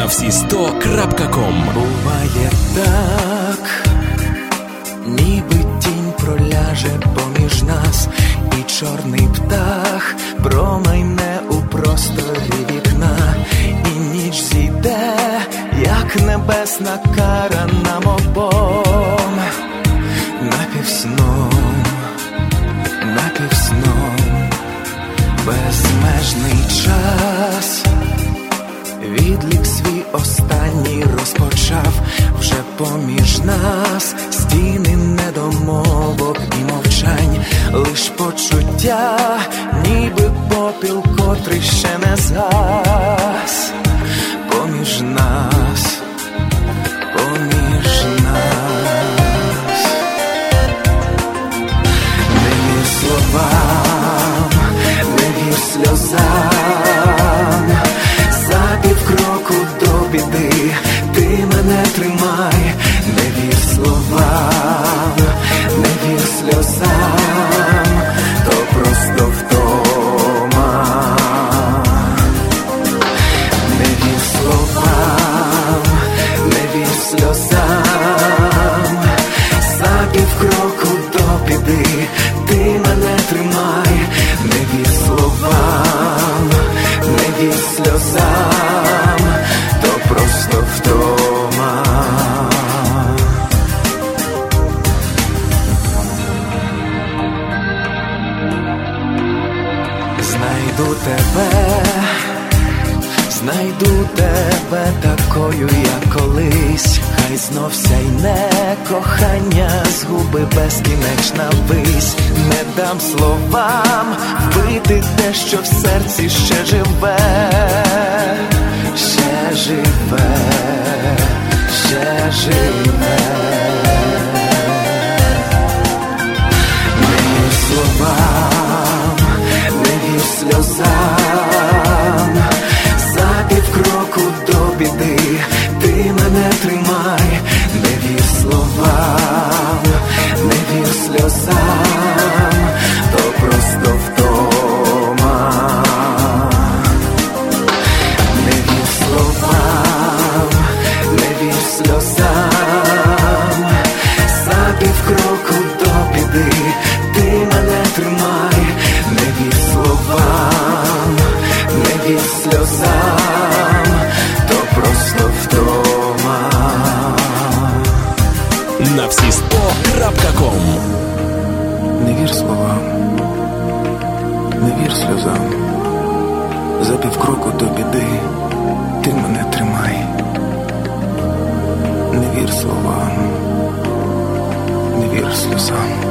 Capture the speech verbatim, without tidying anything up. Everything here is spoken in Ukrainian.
всі сто крапка ком. Буває так, ніби тінь проляже поміж нас, і чорний птах промайне у просторі вікна, і ніч зійде, як небесна кара нам обом. Напівсном, напівсном, безмежний час відлік свій останній розпочав. Вже поміж нас стіни недомовок і мовчань, лиш почуття, ніби попіл, котрий ще не згас. Поміж нас, поміж нас. Не вір словам, не вір сльозам, за півкроку до біди ти мене тримай. Не вір словам, не вір сльозам, то просто втома. Не вір словам, не вір сльозам, за півкроку до біди ти мене тримай. Не вір словам, не вір сльозам, то просто втома. Знайду тебе, знайду тебе такою, як колись. Хай знов сяйне кохання з губи безкінечна вись. Не дам словам вбити те, що в серці ще живе, ще живе, ще живе. Не вір словам, не вір сльозам, за півкроку до біди ти мене тримай. Не вір словам, не вір сльозам, то просто втома. Не вір словам, не вір сльозам, за півкроку до біди ти мене тримай. Не вір словам, не вір сльозам, то просто втома. На всі сто крапка ком. Не вір словам, не вір сльозам, за півкроку до біди ти мене тримай. Не вір словам, не вір сльозам.